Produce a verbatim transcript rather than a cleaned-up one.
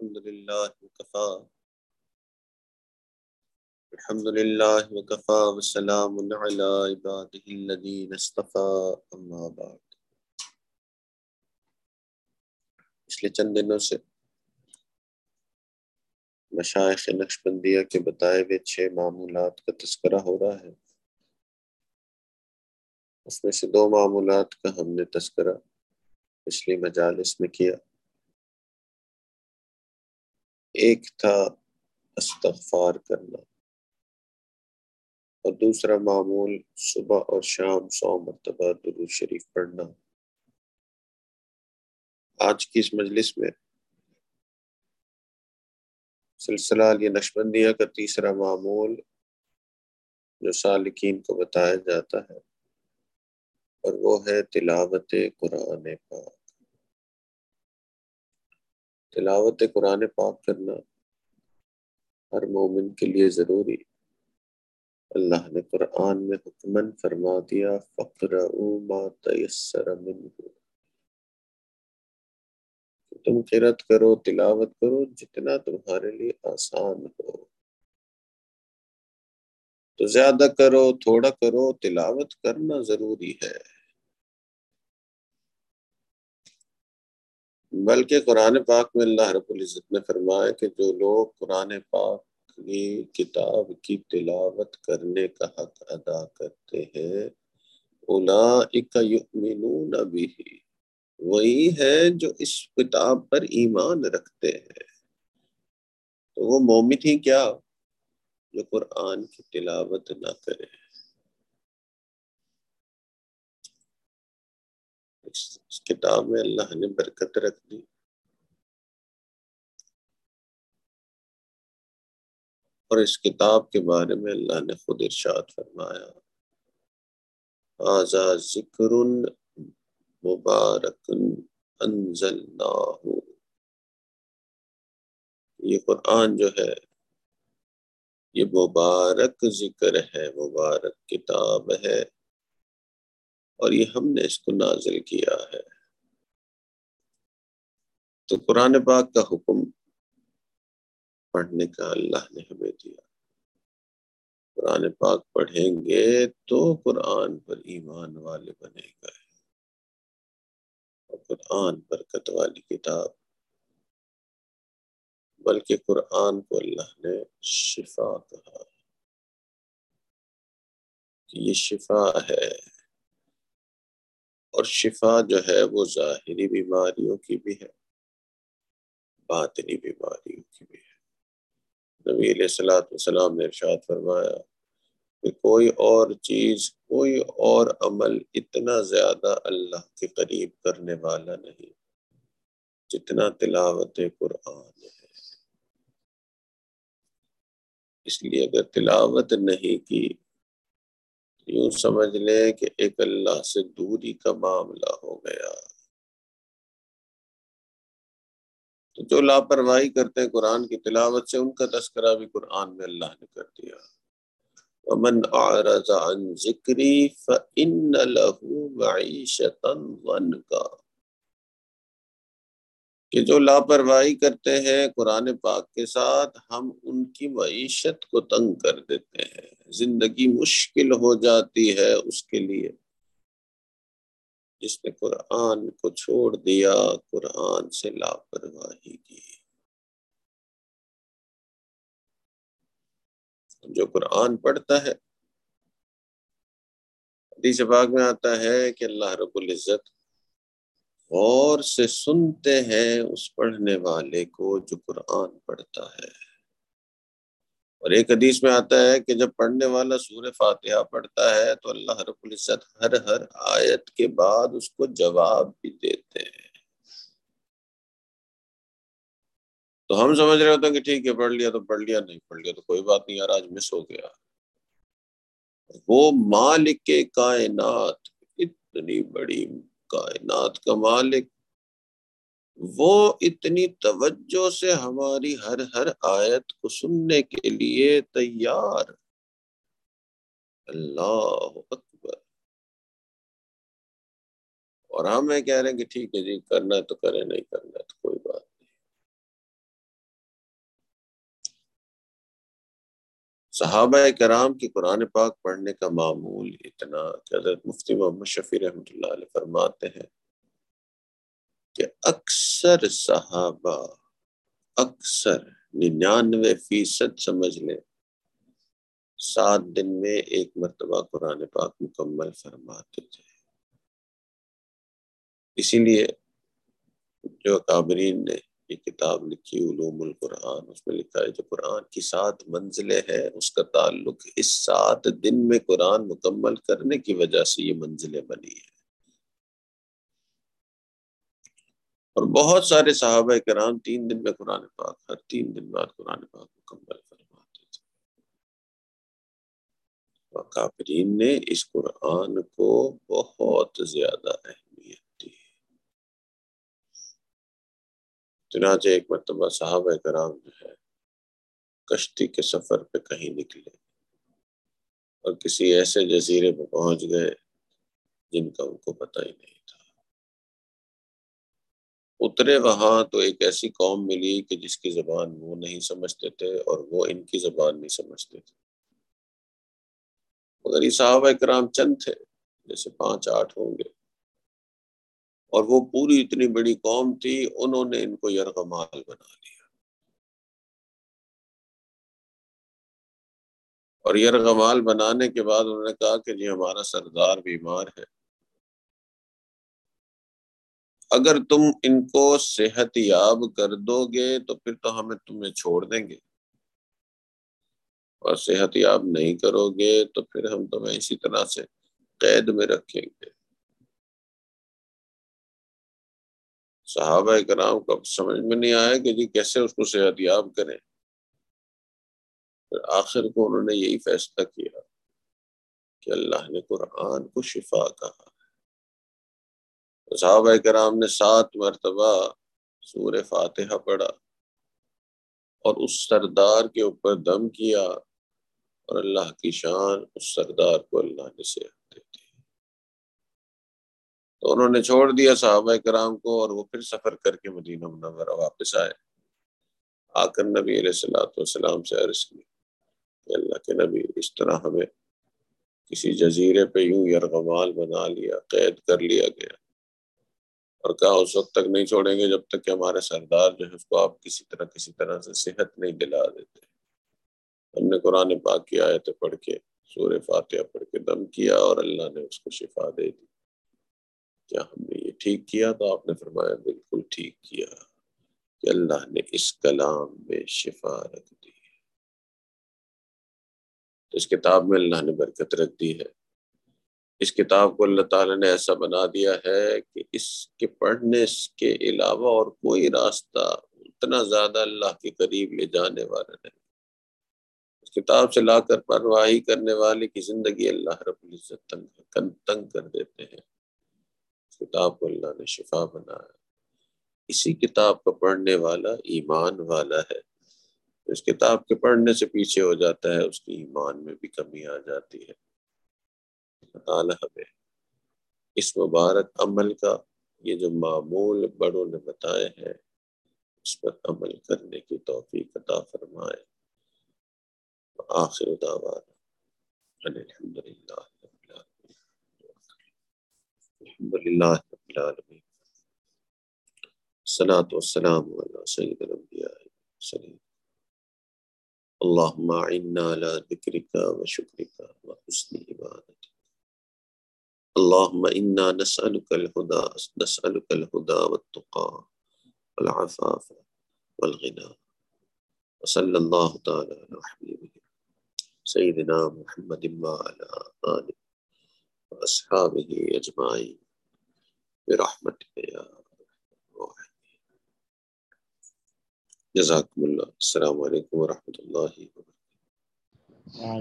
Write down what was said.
الحمد لله وكفى الحمد لله وكفى وسلام على عباده الذين اصطفى اما بعد. پچھلے چند دنوں سے مشائخ نقشبندیہ کے بتائے ہوئے چھ معمولات کا تذکرہ ہو رہا ہے. اس میں سے دو معمولات کا ہم نے تذکرہ پچھلی مجالس میں کیا. ایک تھا استغفار کرنا اور دوسرا معمول صبح اور شام سو مرتبہ درود شریف پڑھنا. آج کی اس مجلس میں سلسلہ علی نقشبندیہ کا تیسرا معمول جو سالکین کو بتایا جاتا ہے اور وہ ہے تلاوت قرآن پاک. تلاوت قرآن پاک کرنا ہر مومن کے لیے ضروری. اللہ نے قرآن میں حکمن فرما دیا فَقْرَؤُوا مَا تَيَسَّرَ مِنْهُ، تم قرأت کرو، تلاوت کرو جتنا تمہارے لیے آسان ہو. تو زیادہ کرو تھوڑا کرو، تلاوت کرنا ضروری ہے. بلکہ قرآن پاک میں اللہ رب العزت نے فرمایا کہ جو لوگ قرآن پاک کی کتاب کی تلاوت کرنے کا حق ادا کرتے ہیں اولئک یؤمنون بہ، وہی ہے جو اس کتاب پر ایمان رکھتے ہیں. تو وہ مومن ہی کیا جو قرآن کی تلاوت نہ کرے. اس کتاب میں اللہ نے برکت رکھ دی. اور اس کتاب کے بارے میں اللہ نے خود ارشاد فرمایا ھذا ذکر مبارک انزلناہ، یہ قرآن جو ہے یہ مبارک ذکر ہے، مبارک کتاب ہے اور یہ ہم نے اس کو نازل کیا ہے. تو قرآن پاک کا حکم پڑھنے کا اللہ نے ہمیں دیا. قرآن پاک پڑھیں گے تو قرآن پر ایمان والے بنے گئے. اور قرآن برکت والی کتاب، بلکہ قرآن کو اللہ نے شفا کہا کہ یہ شفا ہے. اور شفا جو ہے وہ ظاہری بیماریوں کی بھی ہے، باطنی بیماریوں کی بھی ہے. نبی علیہ الصلوۃ والسلام نے ارشاد فرمایا کہ کوئی اور چیز، کوئی اور عمل اتنا زیادہ اللہ کے قریب کرنے والا نہیں جتنا تلاوت قرآن ہے. اس لیے اگر تلاوت نہیں کی یوں سمجھ لیں کہ ایک اللہ سے دوری کا معاملہ ہو گیا. تو جو لاپرواہی کرتے ہیں قرآن کی تلاوت سے، ان کا تذکرہ بھی قرآن میں اللہ نے کر دیا. وَمَنْ أَعْرَضَ عَنْ ذِكْرِي فَإِنَّ لَهُ مَعِيشَةً ضَنْكًا، کہ جو لاپرواہی کرتے ہیں قرآن پاک کے ساتھ ہم ان کی معیشت کو تنگ کر دیتے ہیں. زندگی مشکل ہو جاتی ہے اس کے لیے جس نے قرآن کو چھوڑ دیا، قرآن سے لاپرواہی کی. جو قرآن پڑھتا ہے، حدیث پاک میں آتا ہے کہ اللہ رب العزت غور سے سنتے ہیں اس پڑھنے والے کو جو قرآن پڑھتا ہے. اور ایک حدیث میں آتا ہے کہ جب پڑھنے والا سورہ فاتحہ پڑھتا ہے تو اللہ رب العزت ہر ہر آیت کے بعد اس کو جواب بھی دیتے ہیں. تو ہم سمجھ رہے ہوتے ہیں کہ ٹھیک ہے پڑھ لیا تو پڑھ لیا، نہیں پڑھ لیا تو کوئی بات نہیں یار آج مس ہو گیا. وہ مالک کائنات، اتنی بڑی کائنات کا مالک، وہ اتنی توجہ سے ہماری ہر ہر آیت کو سننے کے لیے تیار. اللہ اکبر. اور ہم یہ کہہ رہے ہیں کہ ٹھیک ہے جی کرنا ہے تو کریں، نہیں کرنا ہے تو کوئی بات نہیں. صحابہ کرام کی قرآن پاک پڑھنے کا معمول اتنا کہ حضرت مفتی محمد شفیع رحمۃ اللہ علیہ فرماتے ہیں کہ اکثر صحابہ اکثر ننانوے فیصد سمجھ لیں سات دن میں ایک مرتبہ قرآن پاک مکمل فرماتے تھے۔ اسی لیے جو اکابرین نے یہ کتاب لکھی علوم القرآن، اس میں لکھا ہے جو قرآن کی سات منزلیں ہیں اس کا تعلق اس سات دن میں قرآن مکمل کرنے کی وجہ سے یہ منزلیں بنی ہیں۔ اور بہت سارے صحابہ کرام تین دن میں قرآن پاک ہر تین دن بعد قرآن پاک مکمل فرماتے تھے۔ اکابرین نے اس قرآن کو بہت زیادہ اہمیت دی۔ چنانچہ ایک مرتبہ صحابہ کرام جو ہے کشتی کے سفر پہ کہیں نکلے اور کسی ایسے جزیرے پہ پہنچ گئے جن کا ان کو پتہ ہی نہیں تھا۔ اترے وہاں تو ایک ایسی قوم ملی کہ جس کی زبان وہ نہیں سمجھتے تھے اور وہ ان کی زبان نہیں سمجھتے تھے، مگر یہ صحابہ کرام چند تھے، جیسے پانچ آٹھ ہوں گے، اور وہ پوری اتنی بڑی قوم تھی، انہوں نے ان کو یرغمال بنا لیا۔ اور یرغمال بنانے کے بعد انہوں نے کہا کہ جی ہمارا سردار بیمار ہے، اگر تم ان کو صحت یاب کر دو گے تو پھر تو ہمیں تمہیں چھوڑ دیں گے، اور صحت یاب نہیں کرو گے تو پھر ہم تمہیں اسی طرح سے قید میں رکھیں گے۔ صحابہ کرام کو سمجھ میں نہیں آیا کہ جی کیسے اس کو صحت یاب کریں۔ پھر آخر کو انہوں نے یہی فیصلہ کیا کہ اللہ نے قرآن کو شفا کہا۔ صحابہ کرام نے سات مرتبہ سورہ فاتحہ پڑھا اور اس سردار کے اوپر دم کیا، اور اللہ کی شان اس سردار کو اللہ نے صحت دے دی۔ تو انہوں نے چھوڑ دیا صحابہ کرام کو، اور وہ پھر سفر کر کے مدینہ منورہ واپس آئے۔ آ کر نبی علیہ الصلوۃ والسلام سے عرض کی کہ اللہ کے نبی اس طرح ہمیں کسی جزیرے پہ یوں یرغمال بنا لیا، قید کر لیا گیا، اور کہا اس وقت تک نہیں چھوڑیں گے جب تک کہ ہمارے سردار جو ہے اس کو آپ کسی طرح کسی طرح سے صحت نہیں دلا دیتے۔ ہم نے قرآن پاک کی آیتیں پڑھ کے سورہ فاتحہ پڑھ کے دم کیا اور اللہ نے اس کو شفا دے دی۔ کیا ہم نے یہ ٹھیک کیا؟ تو آپ نے فرمایا بالکل ٹھیک کیا کہ اللہ نے اس کلام میں شفا رکھ دی۔ تو اس کتاب میں اللہ نے برکت رکھ دی ہے۔ اس کتاب کو اللہ تعالیٰ نے ایسا بنا دیا ہے کہ اس کے پڑھنے کے علاوہ اور کوئی راستہ اتنا زیادہ اللہ کے قریب لے جانے والا نہیں۔ اس کتاب سے لا کر پرواہی کرنے والے کی زندگی اللہ رب العزت تنگ تنگ کر دیتے ہیں۔ اس کتاب کو اللہ نے شفا بنایا۔ اسی کتاب کو پڑھنے والا ایمان والا ہے۔ اس کتاب کے پڑھنے سے پیچھے ہو جاتا ہے اس کی ایمان میں بھی کمی آ جاتی ہے۔ اللہ تعالیٰ ہمیں اس مبارک عمل کا یہ جو معمول بڑوں نے بتائے ہیں اس پر عمل کرنے کی توفیق عطا فرمائے۔ آخر دعوانا ان الحمد للہ رب العالمین الحمد للہ رب العالمین الصلاۃ والسلام علی سید الانبیاء والمرسلین اللہم اعنا علی ذکرک وشکرک وحسن عبادتک اللہم انا نسألک الہدى نسألک الہدى والتقى والعفاف والغنى وصلی اللہ تعالی علی حبیبہ سیدنا محمد وعلی آلہ واصحابہ اجمعین برحمتک یا ارحم الراحمین۔ جزاکم اللہ۔ السلام علیکم ورحمۃ اللہ وبرکاتہ۔